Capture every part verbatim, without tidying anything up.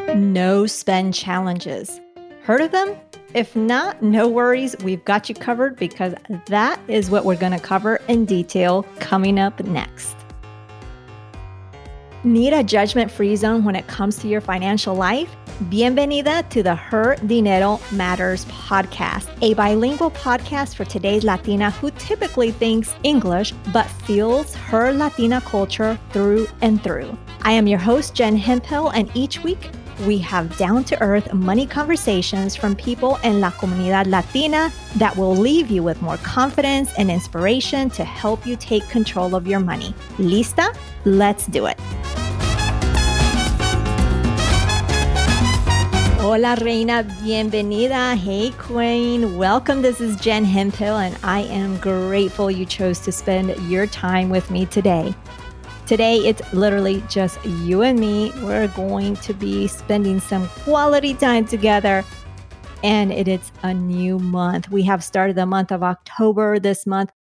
No spend challenges. Heard of them? If not, no worries. We've got you covered because that is what we're going to cover in detail coming up next. Need a judgment-free zone when it comes to your financial life? Bienvenida to the Her Dinero Matters podcast, a bilingual podcast for today's Latina who typically thinks English but feels her Latina culture through and through. I am your host, Jen Hemphill, and each week we have down-to-earth money conversations from people in La Comunidad Latina that will leave you with more confidence and inspiration to help you take control of your money. Lista? Let's do it. Hola, Reina. Bienvenida. Hey, Queen. Welcome. This is Jen Hemphill, and I am grateful you chose to spend your time with me today. Today, it's literally just you and me. We're going to be spending some quality time together, and it is a new month. We have started the month of October this month.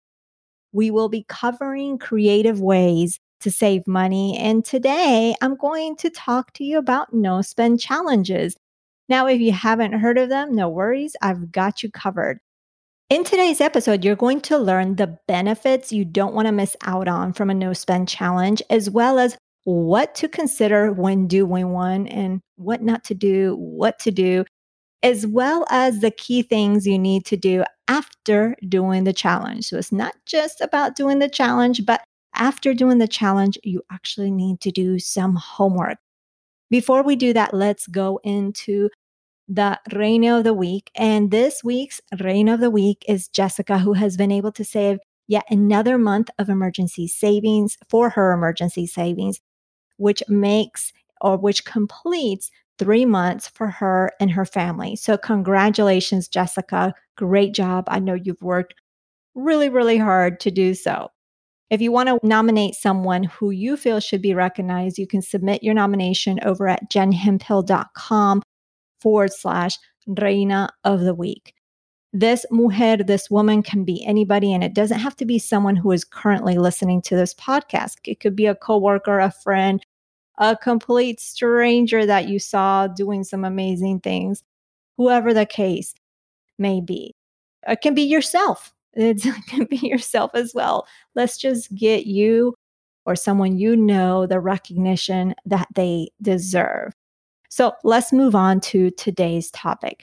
We will be covering creative ways to save money, and today I'm going to talk to you about no spend challenges. Now, if you haven't heard of them, no worries. I've got you covered. In today's episode, you're going to learn the benefits you don't want to miss out on from a no spend challenge, as well as what to consider when doing one and what not to do, what to do, as well as the key things you need to do after doing the challenge. So it's not just about doing the challenge, but after doing the challenge, you actually need to do some homework. Before we do that, let's go into the Reina of the Week. And this week's Reina of the Week is Jessica, who has been able to save yet another month of emergency savings for her emergency savings, which makes or which completes three months for her and her family. So congratulations, Jessica. Great job. I know you've worked really, really hard to do so. If you want to nominate someone who you feel should be recognized, you can submit your nomination over at jenhemphill.com forward slash Reina of the Week. This mujer, this woman can be anybody, and it doesn't have to be someone who is currently listening to this podcast. It could be a coworker, a friend, a complete stranger that you saw doing some amazing things, whoever the case may be. It can be yourself. It can be yourself as well. Let's just get you or someone you know the recognition that they deserve. So let's move on to today's topic,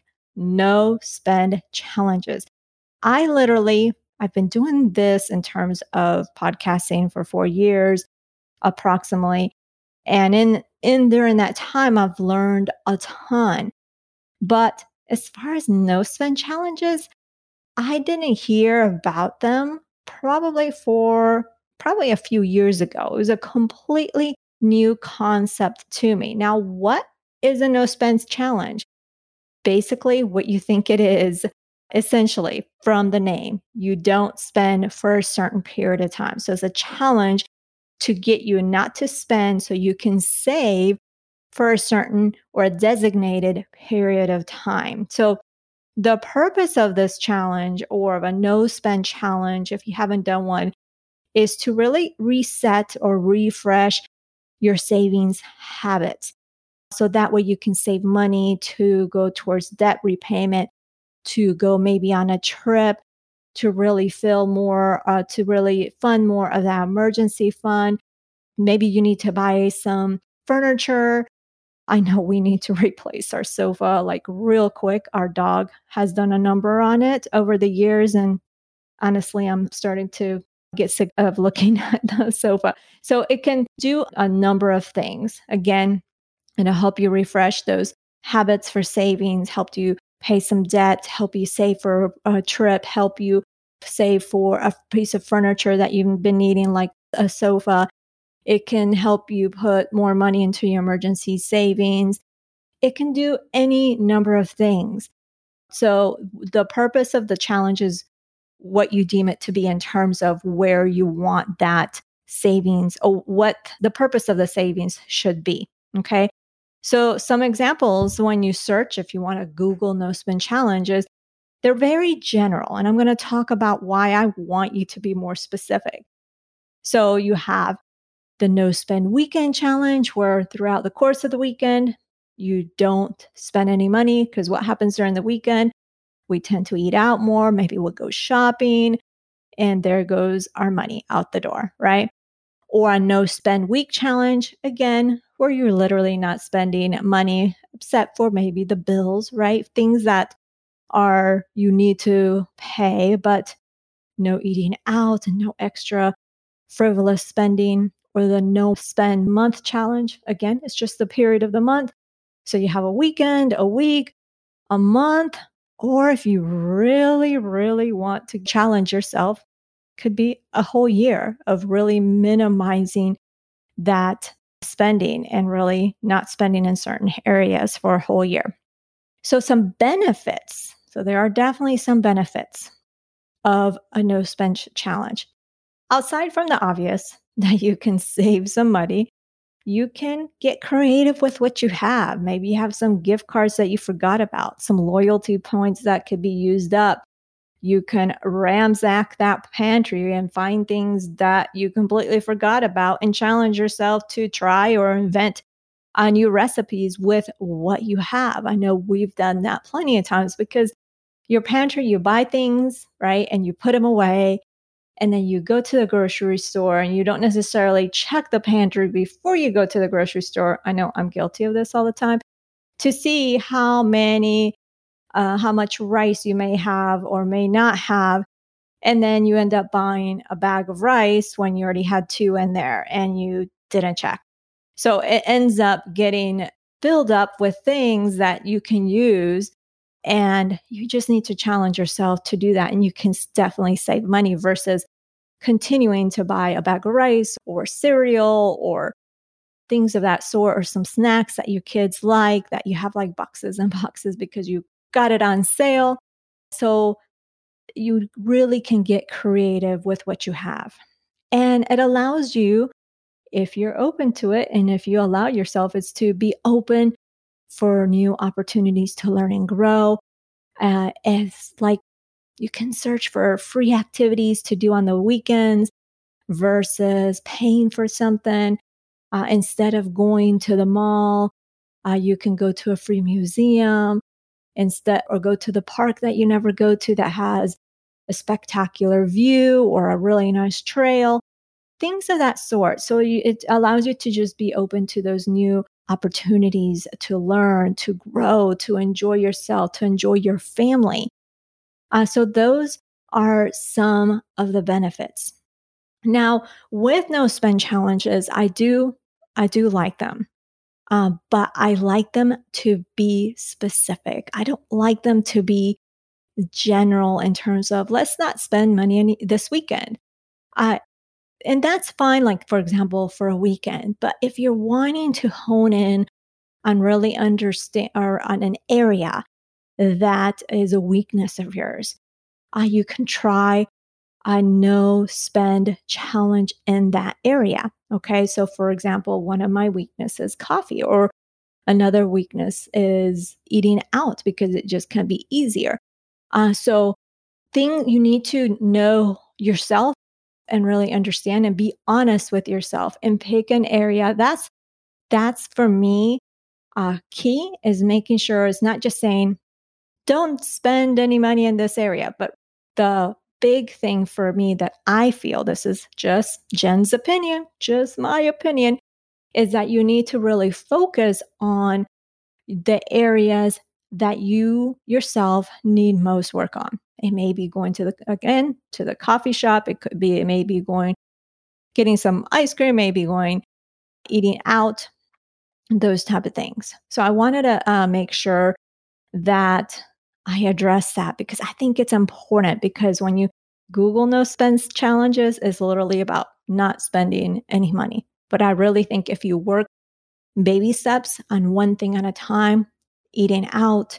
no spend challenges. I literally, I've been doing this in terms of podcasting for four years approximately. And in, in during that time, I've learned a ton. But as far as no spend challenges, I didn't hear about them probably for probably a few years ago. It was a completely new concept to me. Now, what is a no spend challenge? Basically, what you think it is, essentially from the name, you don't spend for a certain period of time. So it's a challenge to get you not to spend so you can save for a certain or a designated period of time. So the purpose of this challenge or of a no spend challenge, if you haven't done one, is to really reset or refresh your savings habits. So that way you can save money to go towards debt repayment, to go maybe on a trip, to really feel more, uh, to really fund more of that emergency fund. Maybe you need to buy some furniture. I know we need to replace our sofa like real quick. Our dog has done a number on it over the years. And honestly, I'm starting to get sick of looking at the sofa. So it can do a number of things. Again, it'll help you refresh those habits for savings, help you pay some debt, help you save for a trip, help you save for a piece of furniture that you've been needing, like a sofa. It can help you put more money into your emergency savings. It can do any number of things. So the purpose of the challenge is what you deem it to be in terms of where you want that savings or what the purpose of the savings should be. Okay. So some examples when you search, if you want to Google no spend challenges, they're very general. And I'm going to talk about why I want you to be more specific. So you have the no spend weekend challenge, where throughout the course of the weekend, You don't spend any money because what happens during the weekend? We tend to eat out more. Maybe we'll go shopping and there goes our money out the door, right? Or a no spend week challenge, again, where you're literally not spending money except for maybe the bills, right? Things that are you need to pay, but no eating out and no extra frivolous spending. Or the no spend month challenge. Again, it's just the period of the month. So you have a weekend, a week, a month, or if you really, really want to challenge yourself, could be a whole year of really minimizing that spending and really not spending in certain areas for a whole year. So some benefits. So there are definitely some benefits of a no spend challenge. Aside from the obvious that you can save some money, you can get creative with what you have. Maybe you have some gift cards that you forgot about, some loyalty points that could be used up. You can ransack that pantry and find things that you completely forgot about and challenge yourself to try or invent uh, new recipes with what you have. I know we've done that plenty of times because your pantry, you buy things, right? And you put them away. And then you go to the grocery store and you don't necessarily check the pantry before you go to the grocery store. I know I'm guilty of this all the time to see how many, uh, how much rice you may have or may not have. And then you end up buying a bag of rice when you already had two in there and you didn't check. So it ends up getting filled up with things that you can use. And you just need to challenge yourself to do that. And you can definitely save money versus continuing to buy a bag of rice or cereal or things of that sort, or some snacks that your kids like that you have like boxes and boxes because you got it on sale. So you really can get creative with what you have. And it allows you, if you're open to it and if you allow yourself, is to be open for new opportunities to learn and grow. Uh, it's like you can search for free activities to do on the weekends versus paying for something. Uh, instead of going to the mall, uh, you can go to a free museum instead, or go to the park that you never go to that has a spectacular view or a really nice trail, things of that sort. So you, it allows you to just be open to those new opportunities to learn, to grow, to enjoy yourself, to enjoy your family. Uh, so those are some of the benefits. Now, with no spend challenges, I do, I do like them. Um, but I like them to be specific. I don't like them to be general in terms of let's not spend money any, this weekend. Uh, and that's fine, like, for example, for a weekend. But if you're wanting to hone in on really understand or on an area that is a weakness of yours, uh, you can try a no spend challenge in that area. Okay. So, for example, one of my weaknesses, coffee, or another weakness is eating out because it just can be easier. Uh, so, thing you need to know yourself and really understand and be honest with yourself and pick an area. That's that's for me. Uh, key is making sure it's not just saying don't spend any money in this area, but the big thing for me that I feel, this is just Jen's opinion, just my opinion, is that you need to really focus on the areas that you yourself need most work on. It may be going to the, again, to the coffee shop. It could be, it may be going, getting some ice cream, maybe going, eating out, those type of things. So I wanted to uh, make sure that I address that because I think it's important, because when you Google no spends challenges, is literally about not spending any money. But I really think if you work baby steps on one thing at a time, eating out,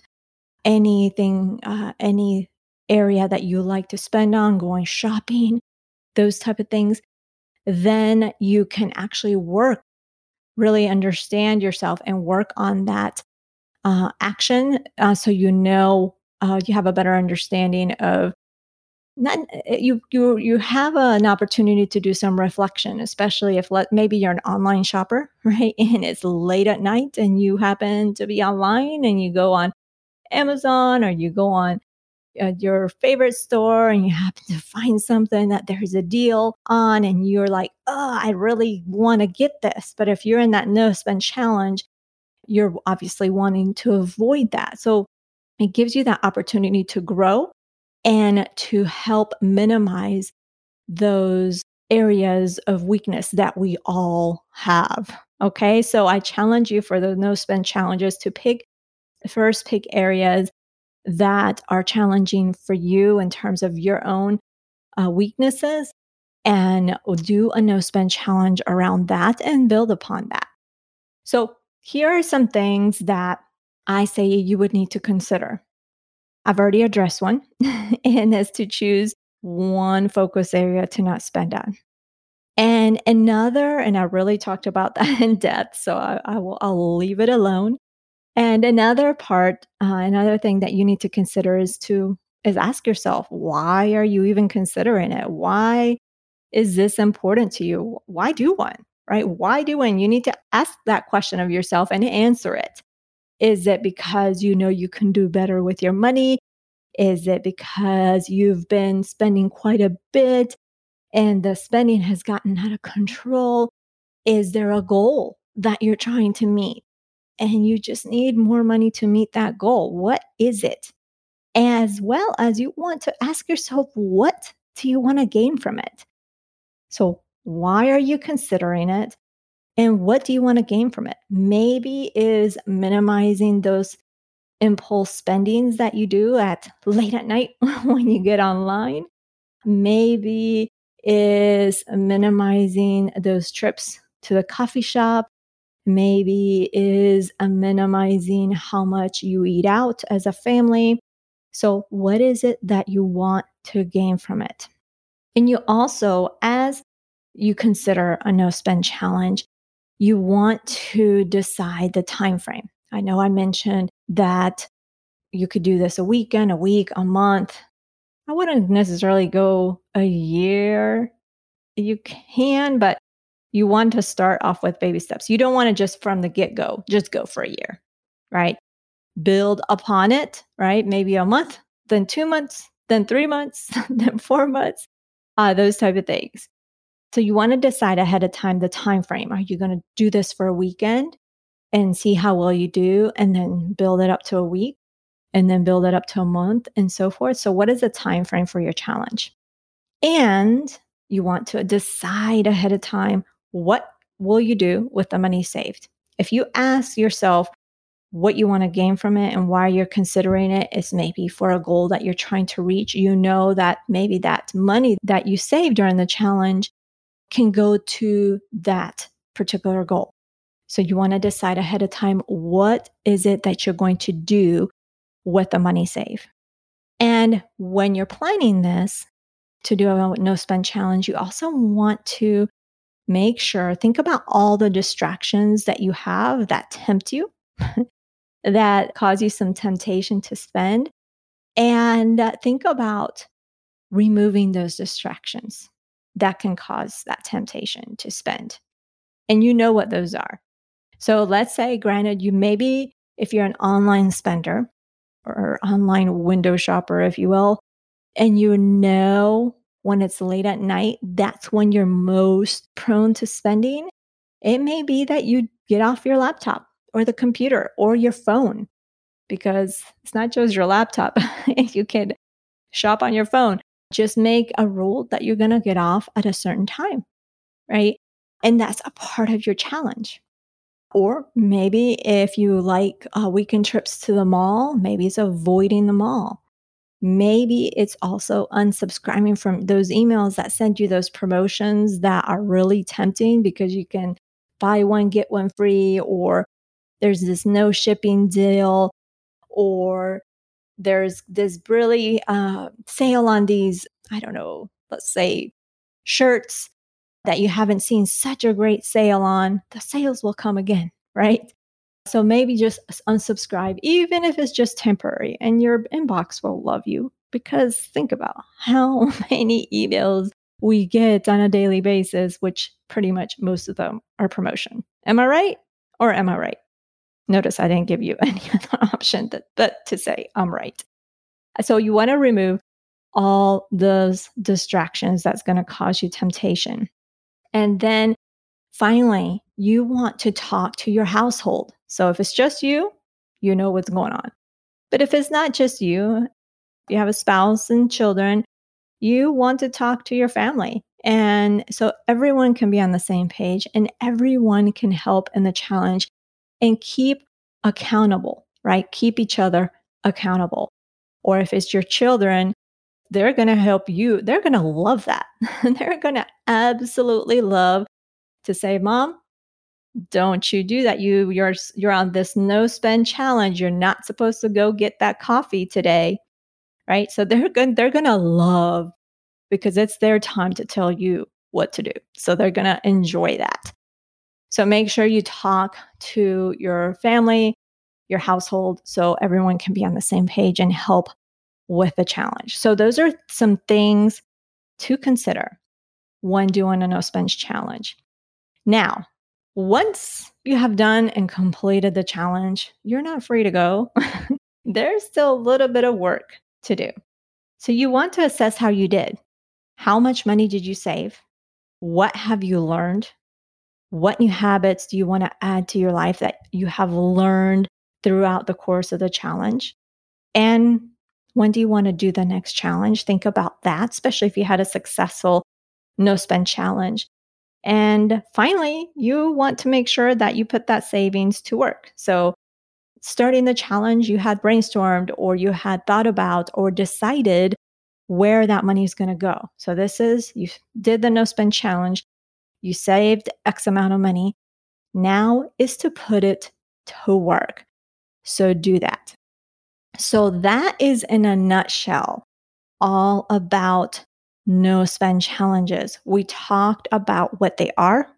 anything, uh, any area that you like to spend on, going shopping, those type of things, then you can actually work, really understand yourself and work on that uh, action. Uh, so you know, uh, you have a better understanding of not you you you have an opportunity to do some reflection, especially if let, maybe you're an online shopper, right? And it's late at night and you happen to be online and you go on Amazon or you go on uh, your favorite store and you happen to find something that there's a deal on and you're like, oh, I really want to get this. But if you're in that no spend challenge, you're obviously wanting to avoid that. So it gives you that opportunity to grow and to help minimize those areas of weakness that we all have. Okay. So I challenge you for the no spend challenges to pick first, pick areas that are challenging for you in terms of your own uh, weaknesses and do a no spend challenge around that and build upon that. So here are some things that I say you would need to consider. I've already addressed one, and is to choose one focus area to not spend on. And another, and I really talked about that in depth, so I, I will I'll leave it alone. And another part, uh, another thing that you need to consider is to is ask yourself, why are you even considering it? Why is this important to you? Why do one? Right? Why do one? You need to ask that question of yourself and answer it. Is it because you know you can do better with your money? Is it because you've been spending quite a bit and the spending has gotten out of control? Is there a goal that you're trying to meet and you just need more money to meet that goal? What is it? As well as you want to ask yourself, what do you want to gain from it? So, why are you considering it? And what do you want to gain from it? Maybe is minimizing those impulse spendings that you do at late at night when you get online. Maybe is minimizing those trips to the coffee shop. Maybe is a minimizing how much you eat out as a family. So what is it that you want to gain from it? And you also, as you consider a no spend challenge, you want to decide the time frame. I know I mentioned that you could do this a weekend, a week, a month. I wouldn't necessarily go a year. You can, but you want to start off with baby steps. You don't want to just from the get go, just go for a year, right? Build upon it, right? Maybe a month, then two months, then three months, then four months, uh, those type of things. So you want to decide ahead of time the time frame. Are you going to do this for a weekend and see how well you do and then build it up to a week and then build it up to a month and so forth? So what is the time frame for your challenge? And you want to decide ahead of time, what will you do with the money saved? If you ask yourself what you want to gain from it and why you're considering it is maybe for a goal that you're trying to reach, you know that maybe that money that you save during the challenge can go to that particular goal. So you want to decide ahead of time, what is it that you're going to do with the money saved? And when you're planning this to do a no spend challenge, you also want to make sure, think about all the distractions that you have that tempt you, that cause you some temptation to spend, and uh, think about removing those distractions that can cause that temptation to spend. And you know what those are. So let's say, granted, you maybe, if you're an online spender or online window shopper, if you will, and you know when it's late at night, that's when you're most prone to spending. It may be that you get off your laptop or the computer or your phone, because it's not just your laptop. You can shop on your phone. Just make a rule that you're going to get off at a certain time, right? And that's a part of your challenge. Or maybe if you like uh, weekend trips to the mall, maybe it's avoiding the mall. Maybe it's also unsubscribing from those emails that send you those promotions that are really tempting because you can buy one, get one free, or there's this no shipping deal, or there's this really uh, sale on these, I don't know, let's say shirts that you haven't seen such a great sale on. The sales will come again, right? So maybe just unsubscribe, even if it's just temporary, and your inbox will love you Because think about how many emails we get on a daily basis, which pretty much most of them are promotion. Am I right? Or am I right? Notice I didn't give you any other option that, but to say I'm right. So you want to remove all those distractions that's going to cause you temptation. And then finally, you want to talk to your household. So if it's just you, you know what's going on. But if it's not just you, if you have a spouse and children, you want to talk to your family. And so everyone can be on the same page and everyone can help in the challenge and keep accountable, right? Keep each other accountable. Or if it's your children, they're going to help you. They're going to love that. They're going to absolutely love to say, Mom, don't you do that. You, you're, you're on this no spend challenge. You're not supposed to go get that coffee today, right? So they're going, they're going to love because it's their time to tell you what to do. So they're going to enjoy that. So make sure you talk to your family, your household, so everyone can be on the same page and help with the challenge. So those are some things to consider when doing a no spend challenge. Now, once you have done and completed the challenge, you're not free to go. There's still a little bit of work to do. So you want to assess how you did. How much money did you save? What have you learned? What new habits do you want to add to your life that you have learned throughout the course of the challenge? And when do you want to do the next challenge? Think about that, especially if you had a successful no spend challenge. And finally, you want to make sure that you put that savings to work. So starting the challenge, you had brainstormed or you had thought about or decided where that money is going to go. So this is, you did the no spend challenge. You saved X amount of money. Now is to put it to work. So do that. So that is in a nutshell all about no spend challenges. We talked about what they are.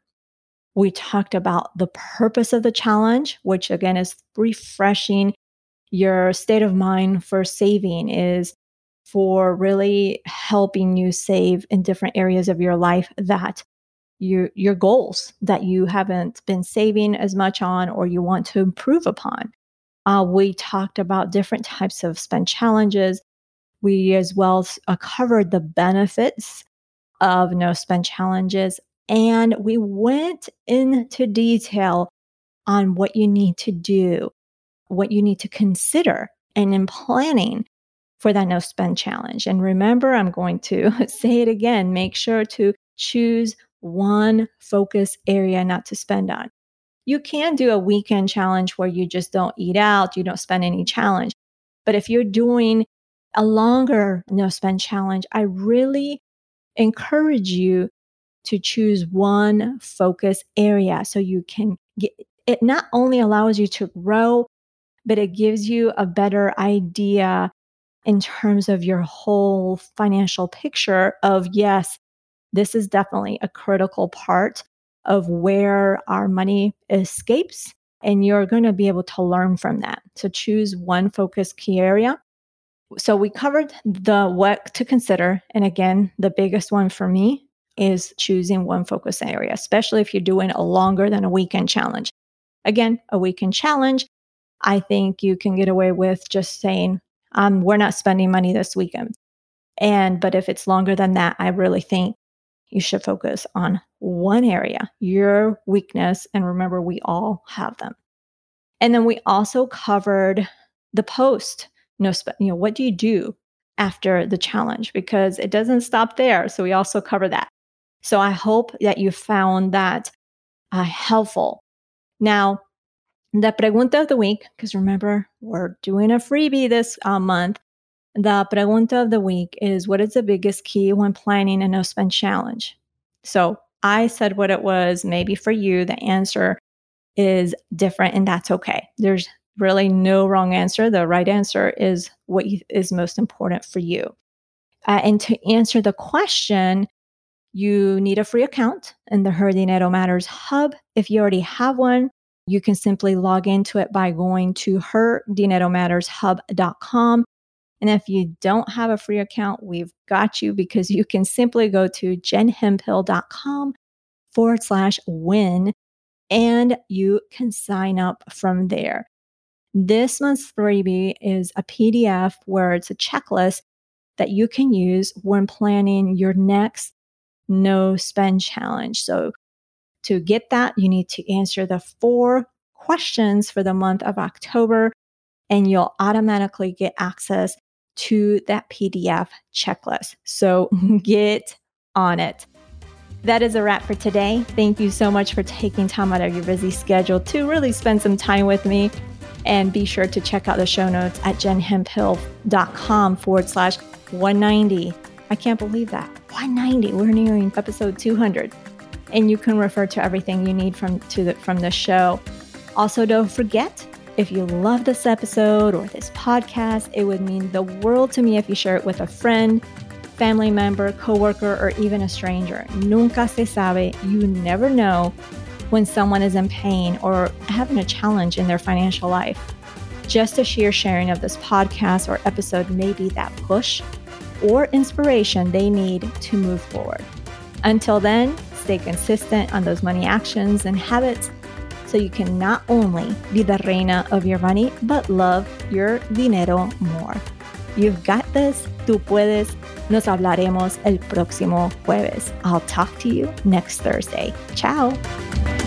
We talked about the purpose of the challenge, which again is refreshing your state of mind for saving, is for really helping you save in different areas of your life that your your goals that you haven't been saving as much on or you want to improve upon. Uh, we talked about different types of spend challenges. We as well uh, covered the benefits of no spend challenges. And we went into detail on what you need to do, what you need to consider, and in planning for that no spend challenge. And remember, I'm going to say it again, make sure to choose one focus area not to spend on. You can do a weekend challenge where you just don't eat out, you don't spend any challenge. But if you're doing a longer no spend challenge, I really encourage you to choose one focus area so you can get it. Not only allows you to grow, but it gives you a better idea in terms of your whole financial picture of, yes, this is definitely a critical part of where our money escapes, and you're going to be able to learn from that. So choose one focus key area. So we covered the what to consider. And again, the biggest one for me is choosing one focus area, especially if you're doing a longer than a weekend challenge. Again, a weekend challenge, I think you can get away with just saying, um, we're not spending money this weekend. And, but if it's longer than that, I really think you should focus on one area, your weakness. And remember, we all have them. And then we also covered the post. No, you know, what do you do after the challenge? Because it doesn't stop there. So we also cover that. So I hope that you found that uh, helpful. Now, the pregunta of the week, because remember, we're doing a freebie this uh, month. The pregunta of the week is, what is the biggest key when planning a no spend challenge? So I said what it was. Maybe for you, the answer is different, and that's okay. There's really no wrong answer. The right answer is what is most important for you. Uh, and to answer the question, you need a free account in the Her Dinero Matters Hub. If you already have one, you can simply log into it by going to her dinero matters hub dot com. And if you don't have a free account, we've got you, because you can simply go to jenhemphill.com forward slash win and you can sign up from there. This month's freebie is a P D F where it's a checklist that you can use when planning your next no spend challenge. So to get that, you need to answer the four questions for the month of October, and you'll automatically get access to that P D F checklist. So get on it. That is a wrap for today. Thank you so much for taking time out of your busy schedule to really spend some time with me. And be sure to check out the show notes at jenhemphill.com forward slash 190. I can't believe that. one ninety. We're nearing episode two hundred. And you can refer to everything you need from, to the, from the show. Also, don't forget, if you love this episode or this podcast, it would mean the world to me if you share it with a friend, family member, coworker, or even a stranger. Nunca se sabe. You never know when someone is in pain or having a challenge in their financial life. Just a sheer sharing of this podcast or episode may be that push or inspiration they need to move forward. Until then, stay consistent on those money actions and habits so you can not only be the reina of your money, but love your dinero more. You've got this. Tú puedes. Nos hablaremos el próximo jueves. I'll talk to you next Thursday. Ciao.